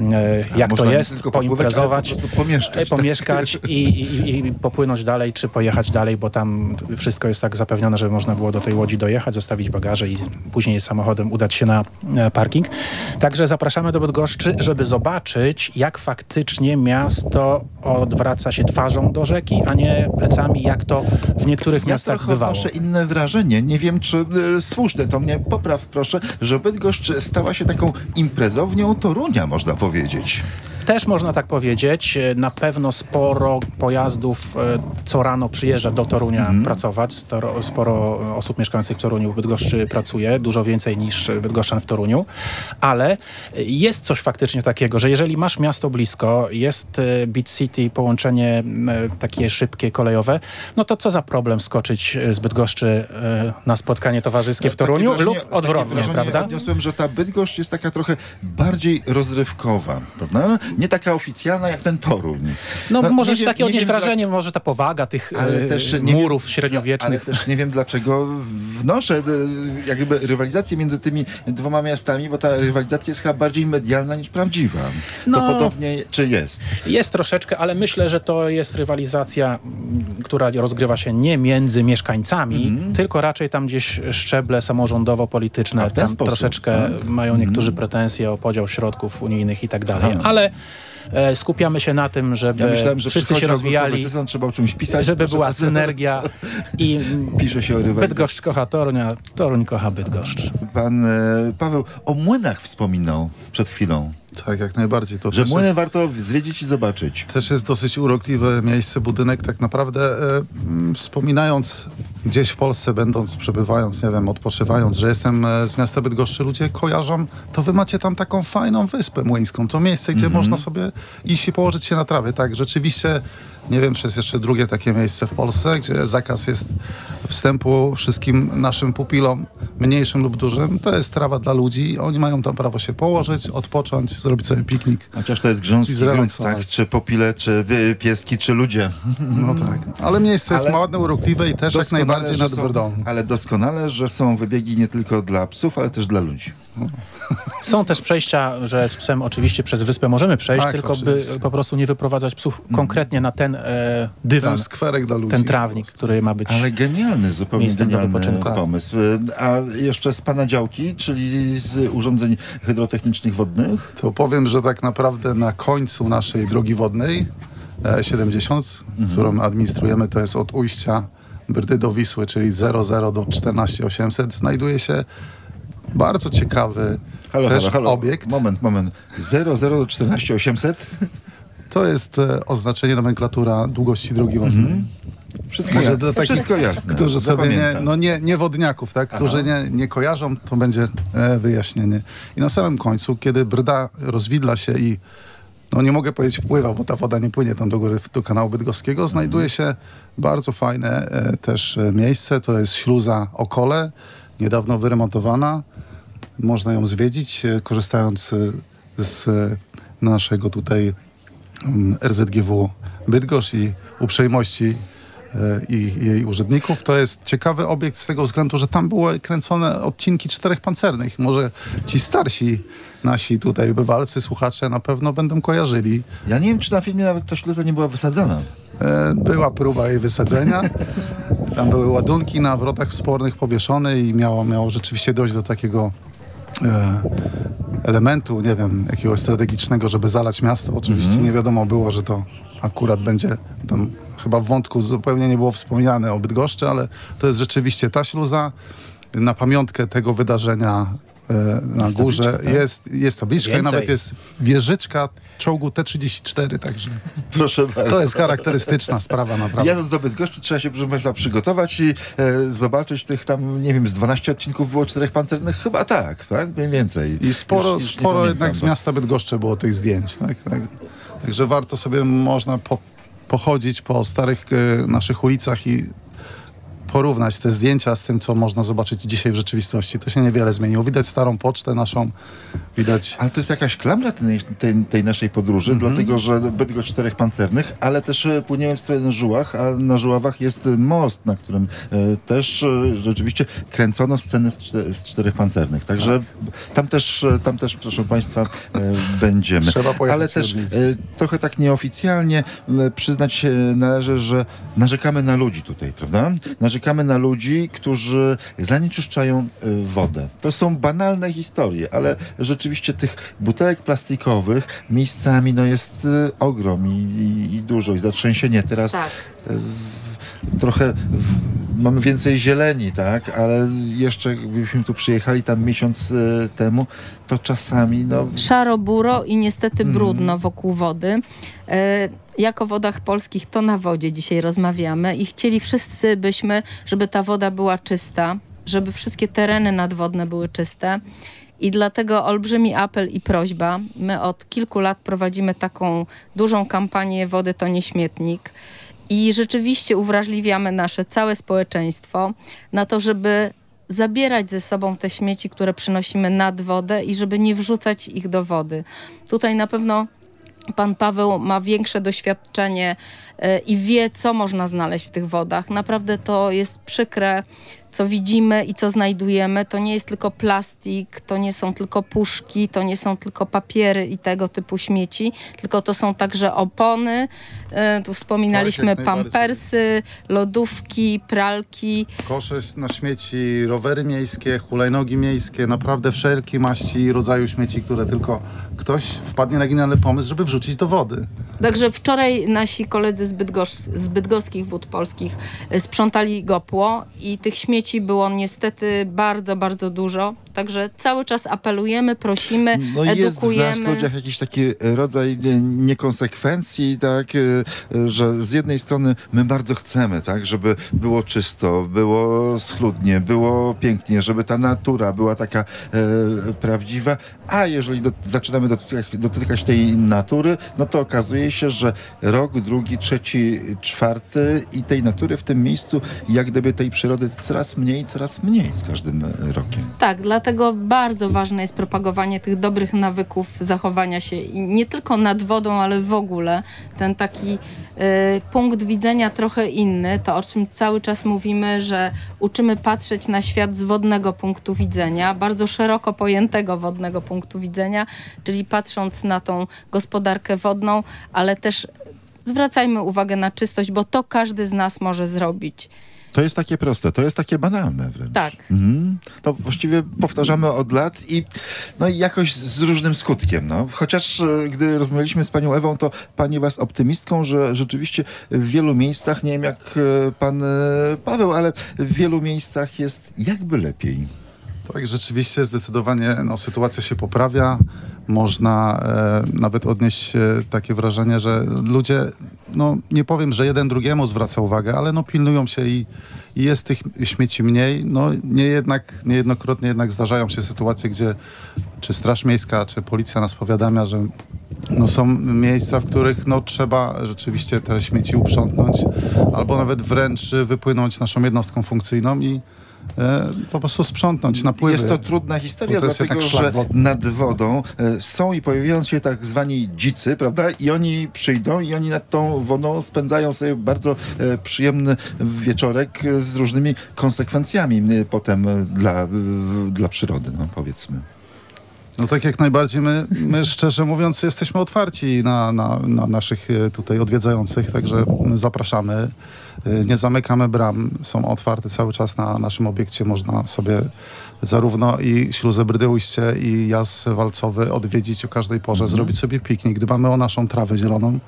e, jak to Można nie jest, tylko popływać, poimprezować, ale po prostu pomieszkać. e, pomieszkać i, i, i popłynąć dalej, czy pojechać dalej, bo tam wszystko jest tak zapewnione, żeby można było do tej łodzi dojechać, zostawić bagaże i później samochodem udać się na e, parking. Także zapraszamy do Bydgoszczy, żeby zobaczyć, jak faktycznie miasto odwraca się twarzą do rzeki, a nie plecami, jak to w niektórych Ja miastach trochę bywało. odnoszę inne wrażenie. Nie wiem, czy y, słuszne, to mnie popraw proszę, że Bydgoszcz stała się taką imprezownią Torunia, można powiedzieć. Też można tak powiedzieć. Na pewno sporo pojazdów e, co rano przyjeżdża do Torunia Mhm. pracować. Sporo, sporo osób mieszkających w Toruniu w Bydgoszczy pracuje. Dużo więcej niż bydgoszczan w Toruniu. Ale jest coś faktycznie takiego, że jeżeli masz miasto blisko, jest e, Beat City, połączenie e, takie szybkie, kolejowe, no to co za problem skoczyć z Bydgoszczy e, na spotkanie towarzyskie w Toruniu Takie lub wrażenie- odwrotnie, takie wrażenie prawda? Odniosłem, że ta Bydgoszcz jest taka trochę bardziej rozrywkowa, prawda? Nie taka oficjalna jak ten Toruń. No, nie możesz wiem- takie nie odnieść wiem dla- wrażenie, może ta powaga tych Ale e, też nie murów wiem, średniowiecznych. Ale też nie wiem, dlaczego wnoszę e, jakby rywalizację między tymi dwoma miastami, bo ta rywalizacja jest chyba bardziej medialna niż prawdziwa. No. To podobnie, czy jest? Jest troszeczkę, ale myślę, że to jest rywalizacja, m, która rozgrywa się nie między mieszkańcami, tylko raczej tam gdzieś szczeble A samorządowo-polityczne. w ten Tam sposób, troszeczkę tak? mają niektórzy pretensje o podział środków unijnych i tak dalej. Ale e, skupiamy się na tym, żeby Ja myślałem, że wszyscy się przychodzi rozwojowy rozwijali, sezon, trzeba o czymś pisać. żeby proszę była bardzo. synergia i m, Pisze się o rywalizacji. Bydgoszcz kocha Toruń, a Toruń kocha Bydgoszcz. Pan e, Paweł o młynach wspominał przed chwilą, Tak, jak najbardziej. To że też młyny jest, warto zwiedzić i zobaczyć. też jest dosyć urokliwe miejsce, budynek. Tak naprawdę e, mm, wspominając gdzieś w Polsce, będąc, przebywając, nie wiem, odpoczywając, że jestem e, z miasta Bydgoszczy, ludzie kojarzą, to wy macie tam taką fajną wyspę młyńską. To miejsce, gdzie można sobie iść i położyć się na trawie. Tak, rzeczywiście, nie wiem, czy jest jeszcze drugie takie miejsce w Polsce, gdzie zakaz jest wstępu wszystkim naszym pupilom, mniejszym lub dużym. To jest trawa dla ludzi. Oni mają tam prawo się położyć, odpocząć, zrobić sobie piknik. Chociaż to jest I grząski grunt, zrelaksować. tak? Czy popile, czy y, pieski, czy ludzie. No tak. Ale miejsce jest Ale ładne, urokliwe i też jak Doskonale, najbardziej że nad są- brdą. Ale doskonale, że są wybiegi nie tylko dla psów, ale też dla ludzi. Są też przejścia, że z psem oczywiście przez wyspę możemy przejść, Tak, tylko oczywiście. by po prostu nie wyprowadzać psów konkretnie na ten e, dywan, Ten skwerek dla ludzi. ten trawnik, który ma być... Ale genialny, zupełnie Miejscem do genialny wypoczynku. pomysł. A jeszcze z pana działki, czyli z urządzeń hydrotechnicznych wodnych? To powiem, że tak naprawdę na końcu naszej drogi wodnej E siedemdziesiąt, którą administrujemy, to jest od ujścia Brdy do Wisły, czyli zero zero do czternaście osiemset, znajduje się bardzo ciekawy Halo, też halo, halo. obiekt. Moment, moment. zero zero do czternaście osiemset? To jest e, oznaczenie, nomenklatura długości drogi wodnej. Wszystko, Może ja, do takich, wszystko jasne. którzy sobie nie, Zapamiętam. no nie, nie wodniaków, tak? Którzy nie, nie kojarzą, to będzie e, wyjaśnienie. I na samym końcu, kiedy Brda rozwidla się i no nie mogę powiedzieć wpływa, bo ta woda nie płynie tam do góry, do kanału bydgoskiego, znajduje się bardzo fajne e, też e, miejsce, to jest śluza Okole, niedawno wyremontowana. Można ją zwiedzić, e, korzystając e, z e, naszego tutaj mm, R Z G W Bydgoszcz i uprzejmości e, i jej urzędników. To jest ciekawy obiekt z tego względu, że tam były kręcone odcinki czterech pancernych. Może ci starsi nasi tutaj bywalcy, słuchacze na pewno będą kojarzyli. Ja nie wiem, czy na filmie nawet ta śluza nie była wysadzana. E, była próba jej wysadzenia. Tam były ładunki na wrotach wspornych powieszone i miało, miało rzeczywiście dojść do takiego e, elementu, nie wiem, jakiegoś strategicznego, żeby zalać miasto. Oczywiście nie wiadomo było, że to akurat będzie tam, chyba w wątku zupełnie nie było wspomniane o Bydgoszczy, ale to jest rzeczywiście ta śluza. Na pamiątkę tego wydarzenia e, na Jest górze tabliczka, tak? jest, jest tabliczka i Więcej. nawet jest wieżyczka czołgu T trzydzieści cztery, także Proszę bardzo. to jest charakterystyczna sprawa naprawdę. Jadąc do Bydgoszczy trzeba się, proszę Państwa, przygotować i e, zobaczyć tych tam, nie wiem, z dwanaście odcinków było czterech pancernych? Chyba tak, tak? Mniej więcej. I sporo, Już- już nie sporo pamiętam, jednak z bo- miasta Bydgoszczy było tych zdjęć. Tak? Tak. Także warto sobie, można po, pochodzić po starych e, naszych ulicach i porównać te zdjęcia z tym, co można zobaczyć dzisiaj w rzeczywistości. To się niewiele zmieniło. Widać starą pocztę naszą, widać... Ale to jest jakaś klamra tej, tej, tej naszej podróży, Mhm. dlatego że Bydgoszcz czterech pancernych, ale też e, płyniemy w stronę Żułach, a na Żuławach jest e, most, na którym e, też e, rzeczywiście kręcono sceny z, czte, z czterech pancernych. Także tam też, e, tam też, proszę Państwa, e, będziemy. Trzeba pojechać Ale się też odwiedzić. e, trochę tak nieoficjalnie e, przyznać się należy, że narzekamy na ludzi tutaj, prawda? Narzekamy na ludzi, którzy zanieczyszczają e, wodę. To są banalne historie, ale rzeczywiście tych butelek plastikowych miejscami no jest e, ogrom i, i, i dużo i zatrzęsienie teraz Tak. e, trochę w, mamy więcej zieleni, tak? Ale jeszcze gdybyśmy tu przyjechali tam miesiąc e, temu, to czasami no... Szaro-buro i niestety brudno wokół wody. E, jak o wodach polskich, to na wodzie dzisiaj rozmawiamy i chcieli wszyscy byśmy, żeby ta woda była czysta, żeby wszystkie tereny nadwodne były czyste. I dlatego olbrzymi apel i prośba. My od kilku lat prowadzimy taką dużą kampanię Wody to nie śmietnik. I rzeczywiście uwrażliwiamy nasze całe społeczeństwo na to, żeby zabierać ze sobą te śmieci, które przynosimy nad wodę i żeby nie wrzucać ich do wody. Tutaj na pewno pan Paweł ma większe doświadczenie y, i wie, co można znaleźć w tych wodach. Naprawdę to jest przykre, co widzimy i co znajdujemy. To nie jest tylko plastik, to nie są tylko puszki, to nie są tylko papiery i tego typu śmieci, tylko to są także opony. Y, tu wspominaliśmy Tak, jak pampersy, lodówki, pralki. Kosze na śmieci, rowery miejskie, hulajnogi miejskie, naprawdę wszelkie maści i rodzaju śmieci, które tylko ktoś wpadnie na genialny pomysł, żeby wrzucić do wody. Także wczoraj nasi koledzy z, Bydgos- z bydgoskich Wód Polskich y, sprzątali Gopło i tych śmieci było niestety bardzo, bardzo dużo. Także cały czas apelujemy, prosimy, No edukujemy. jest w nas ludziach jakiś taki rodzaj nie- niekonsekwencji, tak, e, że z jednej strony my bardzo chcemy, tak, żeby było czysto, było schludnie, było pięknie, żeby ta natura była taka e, prawdziwa, a jeżeli do, zaczynamy dotykać, dotykać tej natury, no to okazuje się, że rok, drugi, trzeci, czwarty i tej natury w tym miejscu, jak gdyby tej przyrody coraz mniej, coraz mniej z każdym rokiem. Tak, dlatego bardzo ważne jest propagowanie tych dobrych nawyków zachowania się i nie tylko nad wodą, ale w ogóle. Ten taki y, punkt widzenia trochę inny, to o czym cały czas mówimy, że uczymy patrzeć na świat z wodnego punktu widzenia, bardzo szeroko pojętego wodnego punktu widzenia, czyli patrząc na tą gospodarkę wodną, ale też zwracajmy uwagę na czystość, bo to każdy z nas może zrobić. To jest takie proste, to jest takie banalne wręcz. Tak. Mhm. To właściwie powtarzamy od lat i no i jakoś z różnym skutkiem. No. Chociaż e, gdy rozmawialiśmy z panią Ewą, to pani was optymistką, że rzeczywiście w wielu miejscach, nie wiem jak e, pan e, Paweł, ale w wielu miejscach jest jakby lepiej. Tak, rzeczywiście zdecydowanie no, sytuacja się poprawia. Można e, nawet odnieść e, takie wrażenie, że ludzie, no nie powiem, że jeden drugiemu zwraca uwagę, ale no pilnują się i, i jest tych śmieci mniej. No nie jednak, niejednokrotnie jednak zdarzają się sytuacje, gdzie czy Straż Miejska, czy policja nas powiadamia, że no są miejsca, w których no trzeba rzeczywiście te śmieci uprzątnąć albo nawet wręcz wypłynąć naszą jednostką funkcyjną i E, po prostu sprzątnąć napływy. Jest to trudna historia, Bo to jest dlatego jednak szlak że wodny. nad wodą e, są i pojawiają się tak zwani dzicy, prawda? I oni przyjdą i oni nad tą wodą spędzają sobie bardzo e, przyjemny wieczorek e, z różnymi konsekwencjami e, potem e, dla, e, dla przyrody, no powiedzmy. No tak jak najbardziej. My, my szczerze mówiąc jesteśmy otwarci na, na, na naszych e, tutaj odwiedzających, także zapraszamy. E, Nie zamykamy bram, są otwarte cały czas na naszym obiekcie. Można sobie zarówno i Śluzę Brydyujście i Jaz Walcowy odwiedzić o każdej porze, Mhm. zrobić sobie piknik. Dbamy o naszą trawę zieloną.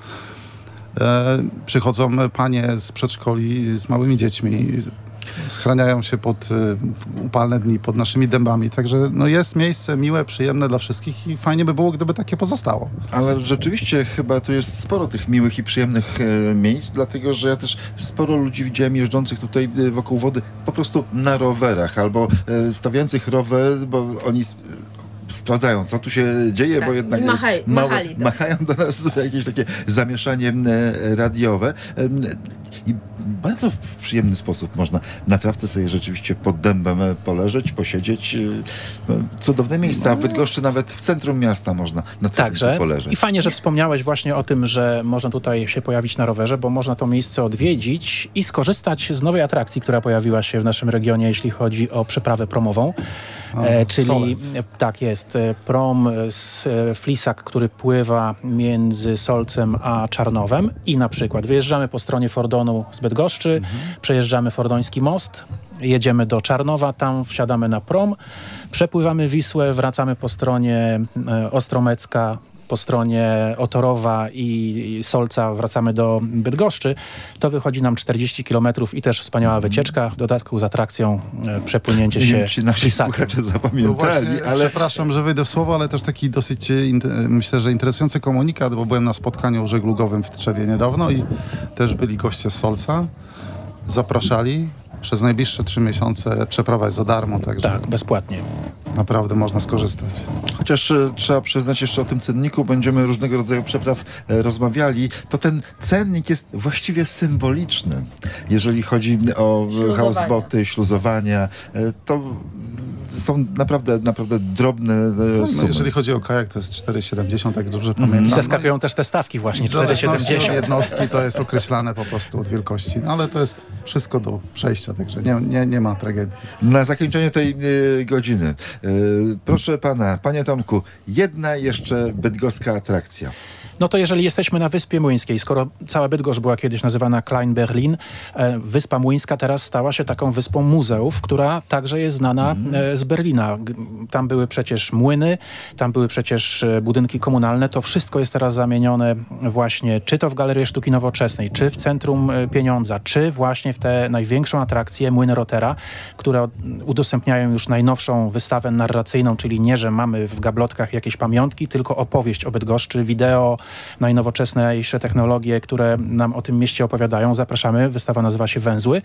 E, przychodzą panie z przedszkoli z małymi dziećmi, schraniają się pod e, upalne dni, pod naszymi dębami. Także no, jest miejsce miłe, przyjemne dla wszystkich i fajnie by było, gdyby takie pozostało. Ale rzeczywiście chyba tu jest sporo tych miłych i przyjemnych e, miejsc, dlatego że ja też sporo ludzi widziałem jeżdżących tutaj e, wokół wody po prostu na rowerach albo e, stawiających rower, bo oni s- sprawdzają, co tu się dzieje, Tak, bo jednak i machaj- jest małe, machali do machają do nas jakieś takie zamieszanie e, radiowe. Em, I bardzo w przyjemny sposób można na trawce sobie rzeczywiście pod dębem e, poleżeć, posiedzieć. e, No, cudowne miejsca, a w Bydgoszczy nawet w centrum miasta można na trawce Także poleżeć. i fajnie, że wspomniałeś właśnie o tym, że można tutaj się pojawić na rowerze, bo można to miejsce odwiedzić i skorzystać z nowej atrakcji, która pojawiła się w naszym regionie, jeśli chodzi o przeprawę promową. O, E, czyli Solec. e, tak jest, e, prom z e, Flisak, który pływa między Solcem a Czarnowem i na przykład wyjeżdżamy po stronie Fordonu z Bydgoszczy, Mhm. przejeżdżamy Fordoński Most, jedziemy do Czarnowa, tam wsiadamy na prom, przepływamy Wisłę, wracamy po stronie e, Ostromecka, po stronie Otorowa i Solca wracamy do Bydgoszczy, to wychodzi nam czterdzieści kilometrów i też wspaniała wycieczka, w dodatku z atrakcją e, przepłynięcie Nie się wiem, czy nasi Lisakiem. słuchacze No zapamiętali, właśnie, ale... przepraszam, że wejdę w słowo, ale też taki dosyć, e, int- myślę, że interesujący komunikat, bo byłem na spotkaniu żeglugowym w Tczewie niedawno i też byli goście z Solca, zapraszali. Przez najbliższe trzy miesiące przeprawa jest za darmo, także Tak, bezpłatnie. naprawdę można skorzystać. Chociaż e, trzeba przyznać jeszcze o tym cenniku, będziemy różnego rodzaju przepraw e, rozmawiali, to ten cennik jest właściwie symboliczny. Jeżeli chodzi o Śluzowania. houseboty, śluzowania, e, to są naprawdę, naprawdę drobne e, No, sumy. jeżeli chodzi o kajak, to jest cztery siedemdziesiąt, tak dobrze I pamiętam. zaskakują też te stawki właśnie, W cztery zależności od siedemdziesiąt. jednostki to jest określane po prostu od wielkości, no ale to jest wszystko do przejścia, także nie, nie, nie ma tragedii. Na zakończenie tej e, godziny, e, proszę pana, panie Tomku, jedna jeszcze bydgoska atrakcja. No to jeżeli jesteśmy na Wyspie Młyńskiej, skoro cała Bydgoszcz była kiedyś nazywana Klein Berlin, e, Wyspa Młyńska teraz stała się taką wyspą muzeów, która także jest znana e, z Berlina. G- Tam były przecież młyny, tam były przecież e, budynki komunalne. To wszystko jest teraz zamienione właśnie czy to w Galerię Sztuki Nowoczesnej, czy w Centrum e, Pieniądza, czy właśnie w tę największą atrakcję Młyny Rotera, które od- udostępniają już najnowszą wystawę narracyjną, czyli nie, że mamy w gablotkach jakieś pamiątki, tylko opowieść o Bydgoszczy, wideo, najnowocześniejsze technologie, które nam o tym mieście opowiadają. Zapraszamy. Wystawa nazywa się Węzły.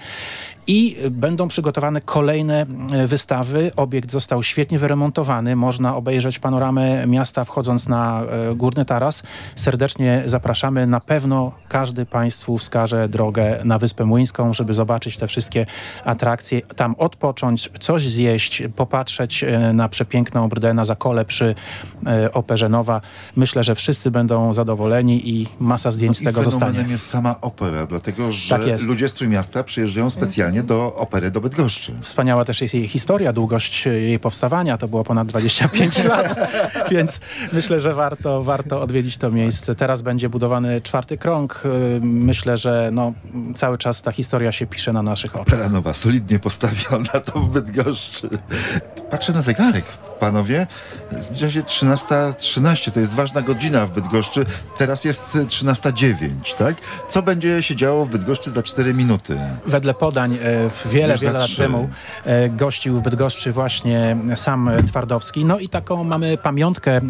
I będą przygotowane kolejne e, wystawy. Obiekt został świetnie wyremontowany. Można obejrzeć panoramę miasta wchodząc na e, Górny Taras. Serdecznie zapraszamy. Na pewno każdy Państwu wskaże drogę na Wyspę Młyńską, żeby zobaczyć te wszystkie atrakcje. Tam odpocząć, coś zjeść, popatrzeć e, na przepiękną brdę na Zakole przy e, Operze Nowa. Myślę, że wszyscy będą zadowoleni i masa zdjęć z tego I zostanie. fenomenem jest sama opera, dlatego że Tak jest. ludzie z Trójmiasta przyjeżdżają specjalnie do opery do Bydgoszczy. Wspaniała też jest jej historia, długość jej powstawania to było ponad dwadzieścia pięć lat, więc myślę, że warto, warto odwiedzić to miejsce. Teraz będzie budowany czwarty krąg. Yy, Myślę, że no, cały czas ta historia się pisze na naszych oczach. Opera nowa, solidnie postawiona, to w Bydgoszczy. Patrzę na zegarek, panowie. Zbliża się trzynasta trzynaście, to jest ważna godzina w Bydgoszczy. Teraz jest trzynasta dziewięć, tak? Co będzie się działo w Bydgoszczy za cztery minuty? Wedle podań e, wiele, Już za wiele lat trzy. temu e, gościł w Bydgoszczy właśnie sam Twardowski. No i taką mamy pamiątkę e,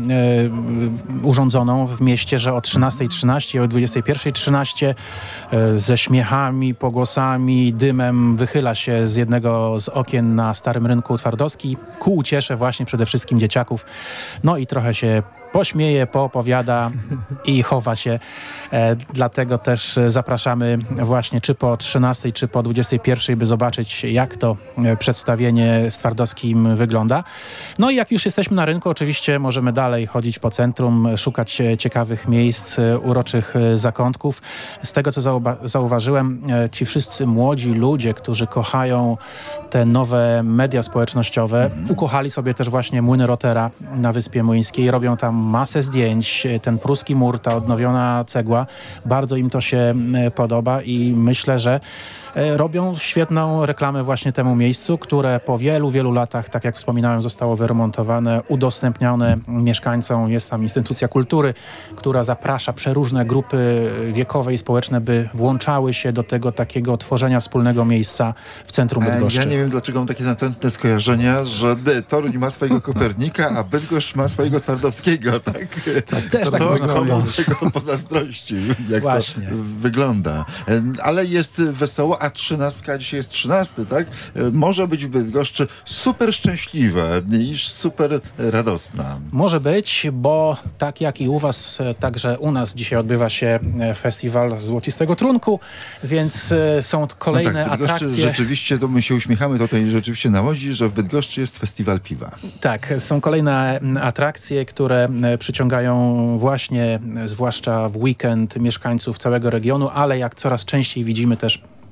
urządzoną w mieście, że o trzynastej trzynaście i o dwudziestej pierwszej trzynaście e, ze śmiechami, pogłosami, dymem wychyla się z jednego z okien na Starym Rynku Twardowski ku uciesze właśnie przede wszystkim dzieciaków. No i trochę się pośmieje, poopowiada i chowa się. E, dlatego też e, zapraszamy właśnie czy po trzynastej, czy po dwudziestej pierwszej, by zobaczyć, jak to e, przedstawienie z Twardowskim wygląda. No i jak już jesteśmy na rynku, oczywiście możemy dalej chodzić po centrum, szukać e, ciekawych miejsc, e, uroczych e, zakątków. Z tego, co zauba- zauważyłem, e, ci wszyscy młodzi ludzie, którzy kochają te nowe media społecznościowe, ukochali sobie też właśnie Młyny Rotera na Wyspie Młyńskiej. Robią tam masę zdjęć, ten pruski mur, ta odnowiona cegła. Bardzo im to się e, podoba i myślę, że e, robią świetną reklamę właśnie temu miejscu, które po wielu, wielu latach, tak jak wspominałem, zostało wyremontowane, udostępnione mieszkańcom. Jest tam instytucja kultury, która zaprasza przeróżne grupy wiekowe i społeczne, by włączały się do tego takiego tworzenia wspólnego miejsca w centrum E, Bydgoszczy. Ja nie wiem, dlaczego mam takie natrętne skojarzenia, że D- Toruń ma swojego Kopernika, a Bydgoszcz ma swojego Twardowskiego, tak? Też tak to wygląda. komu czego pozazdrościł, jak Właśnie. to wygląda. E, Ale jest wesoło, a trzynastka, dzisiaj jest trzynasty, tak? E, Może być w Bydgoszczy super szczęśliwa i super radosna. Może być, bo tak jak i u was, e, także u nas dzisiaj odbywa się e, festiwal Złocistego Trunku, więc e, są kolejne no tak, w Bydgoszczy atrakcje. rzeczywiście, to my się uśmiechamy tutaj rzeczywiście na Łodzi, że w Bydgoszczy jest festiwal piwa. Tak, są kolejne m, atrakcje, które m, przyciągają właśnie, m, zwłaszcza w weekend, mieszkańców całego regionu, ale jak coraz częściej widzimy też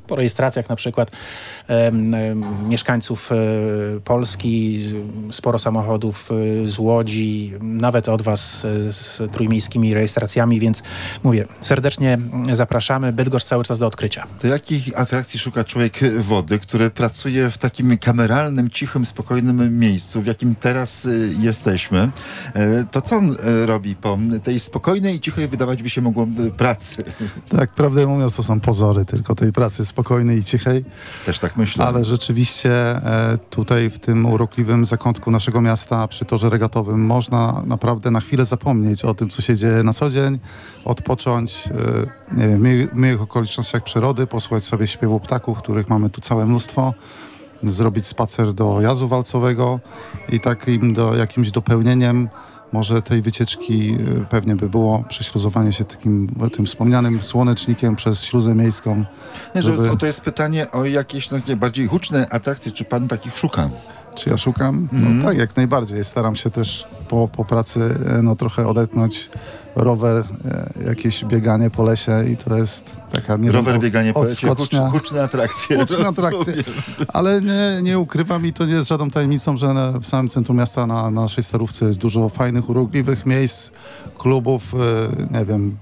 po rejestracjach na przykład em, em, mieszkańców e, Polski, sporo samochodów e, z Łodzi, nawet od was e, z trójmiejskimi rejestracjami, więc mówię, serdecznie zapraszamy. Bydgoszcz cały czas do odkrycia. To jakich atrakcji szuka człowiek wody, który pracuje w takim kameralnym, cichym, spokojnym miejscu, w jakim teraz y, jesteśmy? E, to co on y, robi po tej spokojnej i cichej, wydawać by się mogło, y, pracy? Tak, prawdę mówiąc, to są pozory tylko tej pracy spokojnej i cichej, Też tak myślę. ale rzeczywiście e, tutaj w tym urokliwym zakątku naszego miasta przy torze regatowym można naprawdę na chwilę zapomnieć o tym, co się dzieje na co dzień, odpocząć, e, nie wiem, w mi- w miłych okolicznościach przyrody, posłuchać sobie śpiewu ptaków, których mamy tu całe mnóstwo, zrobić spacer do jazu walcowego i takim do, jakimś dopełnieniem może tej wycieczki e, pewnie by było prześluzowanie się takim, tym wspomnianym słonecznikiem przez śluzę miejską. Nie, że, żeby- o, to jest pytanie o jakieś no, takie bardziej huczne atrakcje. Czy pan takich szuka? Czy ja szukam? No tak, jak najbardziej. Staram się też po, po pracy e, no, trochę odetchnąć rower, e, jakieś bieganie po lesie i to jest taka, nie Rower, wiem, bieganie po lesie, hucz, odskocznia. huczne atrakcje. Huczne atrakcje. Rozumiem. Ale nie, nie ukrywam i to nie jest żadną tajemnicą, że na, w samym centrum miasta na, na naszej Starówce jest dużo fajnych, urokliwych miejsc, klubów, e, nie wiem,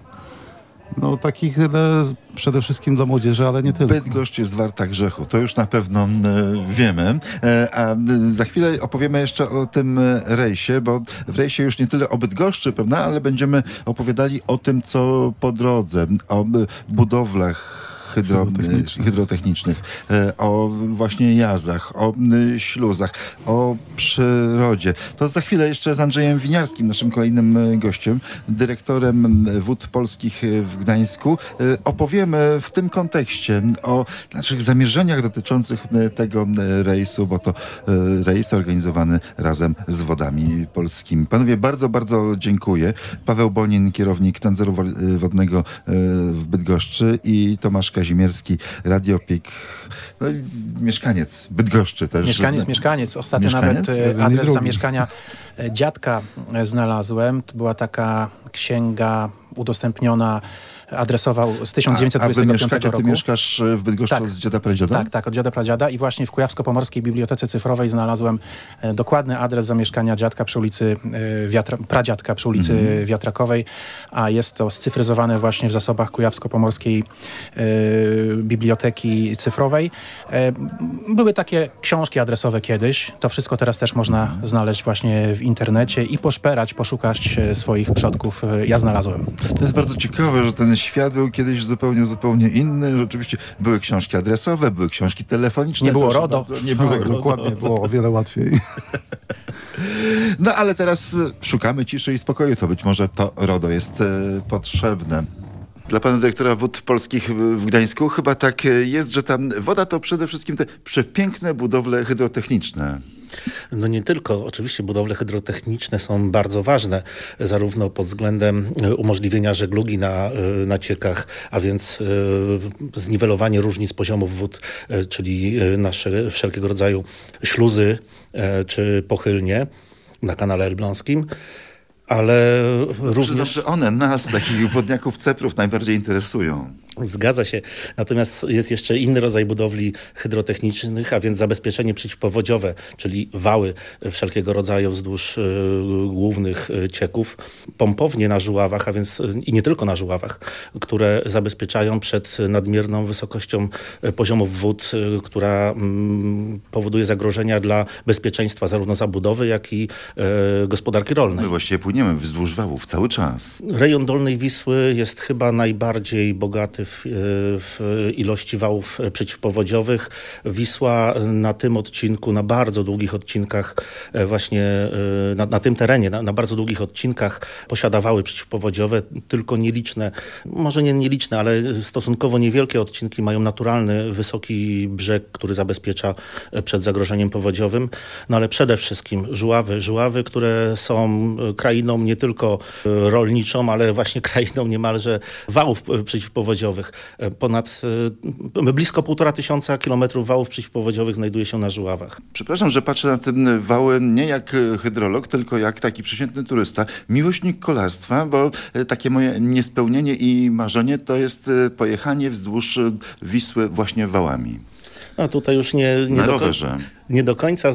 no takich e, przede wszystkim dla młodzieży, ale nie tylko. Bydgoszcz jest warta grzechu, to już na pewno e, wiemy. E, a e, za chwilę opowiemy jeszcze o tym e, rejsie, bo w rejsie już nie tyle o Bydgoszczy, prawda, ale będziemy opowiadali o tym, co po drodze, o e, budowlach hydro, Hydrotechnicznych. hydrotechnicznych, e, o właśnie jazach, o e, śluzach, o przyrodzie. To za chwilę jeszcze z Andrzejem Winiarskim, naszym kolejnym e, gościem, dyrektorem e, Wód Polskich e, w Gdańsku. E, Opowiemy w tym kontekście o naszych zamierzeniach dotyczących e, tego e, rejsu, bo to e, rejs organizowany razem z Wodami Polskimi. Panowie, bardzo, bardzo dziękuję. Paweł Bonin, kierownik nadzoru wo- e, wodnego e, w Bydgoszczy, i Tomasz Kazimierski, Radio Pik, no, i mieszkaniec Bydgoszczy też. Mieszkaniec, Zna- mieszkaniec. Ostatnio Mieszkaniec? nawet e, Jeden i adres drugi. zamieszkania e, dziadka e, znalazłem. To była taka księga udostępniona, adresował z tysiąc dziewięćset A, a wy dwudziestego mieszkacie, piątego ty roku. mieszkasz e, w Bydgoszczu Tak. z dziada pradziada? Tak, tak, od dziada pradziada i właśnie w Kujawsko-Pomorskiej Bibliotece Cyfrowej znalazłem e, dokładny adres zamieszkania dziadka przy ulicy e, Wiatra, pradziadka przy ulicy Mhm. Wiatrakowej, a jest to scyfryzowane właśnie w zasobach Kujawsko-Pomorskiej e, Biblioteki Cyfrowej. E, były takie książki adresowe kiedyś, to wszystko teraz też można Mhm. znaleźć właśnie w internecie i poszperać, poszukać e, swoich przodków. E, Ja znalazłem. To jest bardzo ciekawe, że ten świat był kiedyś zupełnie, zupełnie inny. Rzeczywiście były książki adresowe, były książki telefoniczne. Nie było proszę RODO. bardzo, nie było Tak, RODO. dokładnie, było o wiele łatwiej. No ale teraz e, szukamy ciszy i spokoju. To być może to RODO jest e, potrzebne. Dla pana dyrektora Wód Polskich w, w Gdańsku chyba tak e, jest, że ta woda to przede wszystkim te przepiękne budowle hydrotechniczne. No nie tylko. Oczywiście budowle hydrotechniczne są bardzo ważne, zarówno pod względem e, umożliwienia żeglugi na, e, na ciekach, a więc e, zniwelowanie różnic poziomów wód, e, czyli e, nasze wszelkiego rodzaju śluzy e, czy pochylnie na kanale elbląskim, ale Przyznam, również... że one nas, takich wodniaków Ceprów, najbardziej interesują. Zgadza się. Natomiast jest jeszcze inny rodzaj budowli hydrotechnicznych, a więc zabezpieczenie przeciwpowodziowe, czyli wały wszelkiego rodzaju wzdłuż y, głównych y, cieków, pompownie na żuławach, a więc y, i nie tylko na żuławach, które zabezpieczają przed nadmierną wysokością y, poziomów wód, y, która mm, powoduje zagrożenia dla bezpieczeństwa zarówno zabudowy, jak i y, gospodarki rolnej. My właściwie płyniemy wzdłuż wałów cały czas. Rejon Dolnej Wisły jest chyba najbardziej bogaty w, w ilości wałów przeciwpowodziowych. Wisła na tym odcinku, na bardzo długich odcinkach właśnie na, na tym terenie, na, na bardzo długich odcinkach posiada wały przeciwpowodziowe, tylko nieliczne, może nie nieliczne, ale stosunkowo niewielkie odcinki mają naturalny, wysoki brzeg, który zabezpiecza przed zagrożeniem powodziowym. No ale przede wszystkim żuławy, żuławy, które są krainą nie tylko rolniczą, ale właśnie krainą niemalże wałów przeciwpowodziowych. przeciwpowodziowych. Ponad blisko półtora tysiąca kilometrów wałów przeciwpowodziowych znajduje się na Żuławach. Przepraszam, że patrzę na te wały nie jak hydrolog, tylko jak taki przeciętny turysta, miłośnik kolarstwa, bo takie moje niespełnienie i marzenie to jest pojechanie wzdłuż Wisły właśnie wałami. No tutaj już nie, nie, na do, rowerze. nie do końca z,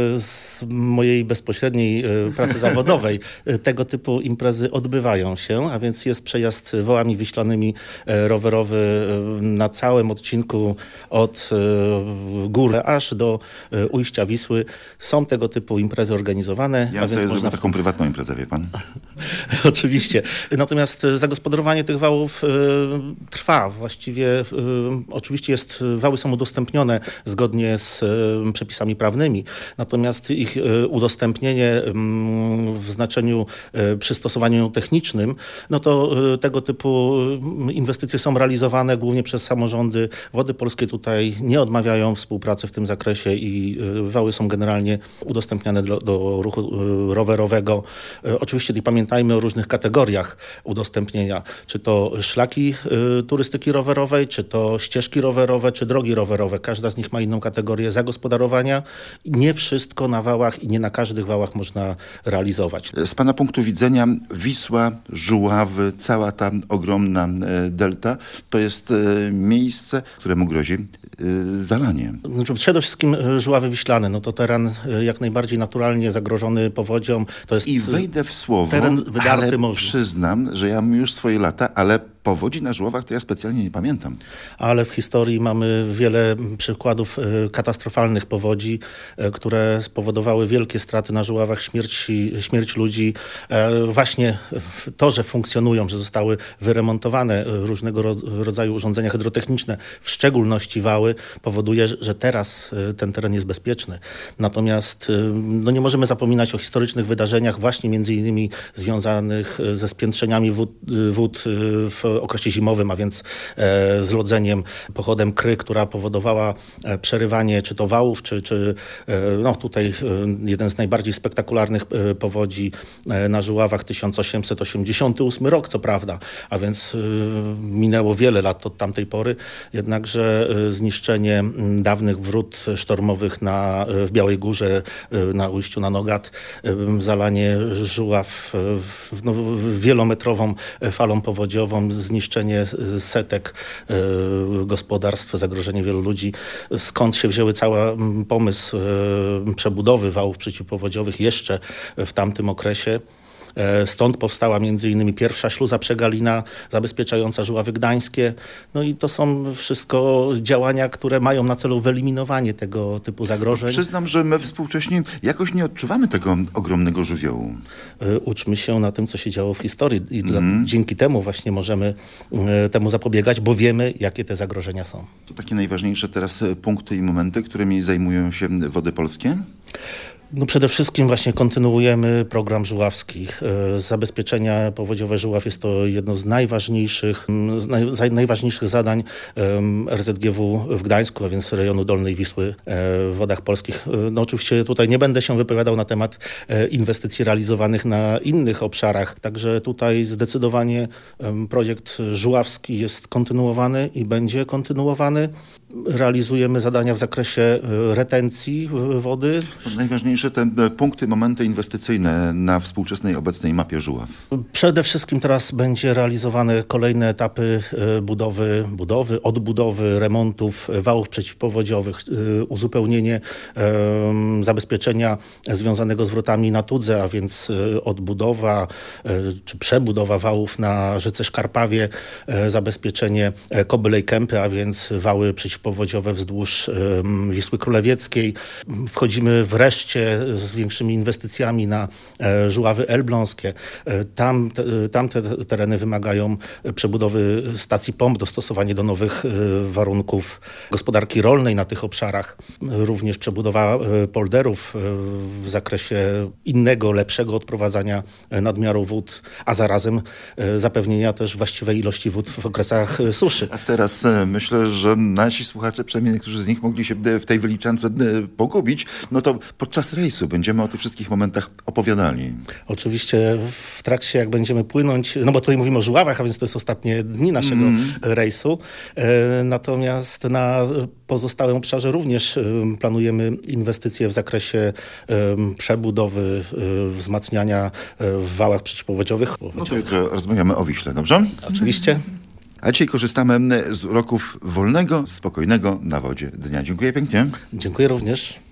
z mojej bezpośredniej pracy zawodowej tego typu imprezy odbywają się, a więc jest przejazd wołami wiślanymi rowerowy na całym odcinku od góry aż do ujścia Wisły. Są tego typu imprezy organizowane. Ja sobie zrobię taką prywatną imprezę, wie pan. Oczywiście. Natomiast zagospodarowanie tych wałów y, trwa. Właściwie y, oczywiście jest, wały są udostępnione zgodnie z y, przepisami prawnymi. Natomiast ich y, udostępnienie y, w znaczeniu y, przystosowaniu technicznym, no to y, tego typu y, inwestycje są realizowane głównie przez samorządy. Wody Polskie tutaj nie odmawiają współpracy w tym zakresie i y, wały są generalnie udostępniane do, do ruchu y, rowerowego. Y, oczywiście nie pamiętajmy o różnych kategoriach udostępnienia, czy to szlaki y, turystyki rowerowej, czy to ścieżki rowerowe, czy drogi rowerowe. Każda z nich ma inną kategorię zagospodarowania. Nie wszystko na wałach i nie na każdych wałach można realizować. Z pana punktu widzenia Wisła, Żuławy, cała ta ogromna e, delta, to jest e, miejsce, któremu grozi e, zalanie. Znaczy, przede wszystkim Żuławy Wiślane, no to teren jak najbardziej naturalnie zagrożony powodzią. To jest I wejdę w słowo, teren wydarty ale morzem. przyznam, że ja mam już swoje lata, ale powodzi na Żuławach to ja specjalnie nie pamiętam. Ale w historii mamy wiele przykładów e, katastrofalnych powodzi, e, które spowodowały wielkie straty na Żuławach, śmierci, śmierć ludzi. E, właśnie to, że funkcjonują, że zostały wyremontowane różnego ro, rodzaju urządzenia hydrotechniczne, w szczególności wały, powoduje, że teraz e, ten teren jest bezpieczny. Natomiast e, no nie możemy zapominać o historycznych wydarzeniach, właśnie między innymi związanych ze spiętrzeniami wód, wód w okresie zimowym, a więc e, z lodzeniem, pochodem Kry, która powodowała e, przerywanie czy to wałów, czy, czy e, no tutaj e, jeden z najbardziej spektakularnych e, powodzi e, na Żuławach, tysiąc osiemset osiemdziesiąty ósmy rok, co prawda, a więc e, minęło wiele lat od tamtej pory, jednakże e, zniszczenie m, dawnych wrót sztormowych na, e, w Białej Górze, e, na ujściu na Nogat, e, zalanie Żuław e, no, wielometrową falą powodziową, zniszczenie setek y, gospodarstw, zagrożenie wielu ludzi. Skąd się wzięły cały pomysł y, przebudowy wałów przeciwpowodziowych jeszcze w tamtym okresie. Stąd powstała między innymi pierwsza śluza przegalina zabezpieczająca Żuławy Gdańskie. No i to są wszystko działania, które mają na celu wyeliminowanie tego typu zagrożeń. Przyznam, że my współcześnie jakoś nie odczuwamy tego ogromnego żywiołu. Uczmy się na tym, co się działo w historii i dla, mm. dzięki temu właśnie możemy y, temu zapobiegać, bo wiemy, jakie te zagrożenia są. To takie najważniejsze teraz punkty i momenty, którymi zajmują się Wody Polskie? No przede wszystkim właśnie kontynuujemy program żuławski. Zabezpieczenia powodziowe Żuław jest to jedno z najważniejszych, z naj, najważniejszych zadań R Z G W w Gdańsku, a więc rejonu Dolnej Wisły w Wodach Polskich. No oczywiście tutaj nie będę się wypowiadał na temat inwestycji realizowanych na innych obszarach, także tutaj zdecydowanie projekt żuławski jest kontynuowany i będzie kontynuowany. Realizujemy zadania w zakresie retencji wody. Najważniejsze te punkty, momenty inwestycyjne na współczesnej obecnej mapie Żuław. Przede wszystkim teraz będzie realizowane kolejne etapy budowy, budowy, odbudowy, remontów wałów przeciwpowodziowych, uzupełnienie um, zabezpieczenia związanego z wrotami na Tudze, a więc odbudowa czy przebudowa wałów na rzece Szkarpawie, zabezpieczenie Kobylej Kępy, a więc wały przeciwpowodziowe wzdłuż um, Wisły Królewieckiej. Wchodzimy wreszcie z większymi inwestycjami na e, Żuławy Elbląskie. E, tam, te, tamte tereny wymagają przebudowy stacji pomp, dostosowanie do nowych e, warunków gospodarki rolnej na tych obszarach. Również przebudowa e, polderów e, w zakresie innego, lepszego odprowadzania nadmiaru wód, a zarazem e, zapewnienia też właściwej ilości wód w okresach e, suszy. A teraz e, myślę, że nasi słuchacze, przynajmniej niektórzy z nich, mogli się w tej wyliczance pogubić, no to podczas rejsu będziemy o tych wszystkich momentach opowiadali. Oczywiście w trakcie, jak będziemy płynąć, no bo tutaj mówimy o Żuławach, a więc to jest ostatnie dni naszego mm. rejsu. E, natomiast na pozostałym obszarze również e, planujemy inwestycje w zakresie e, przebudowy, e, wzmacniania e, w wałach przeciwpowodziowych. No to jutro rozmawiamy o Wiśle, dobrze? Oczywiście. A dzisiaj korzystamy z uroków wolnego, spokojnego na wodzie dnia. Dziękuję pięknie. Dziękuję również.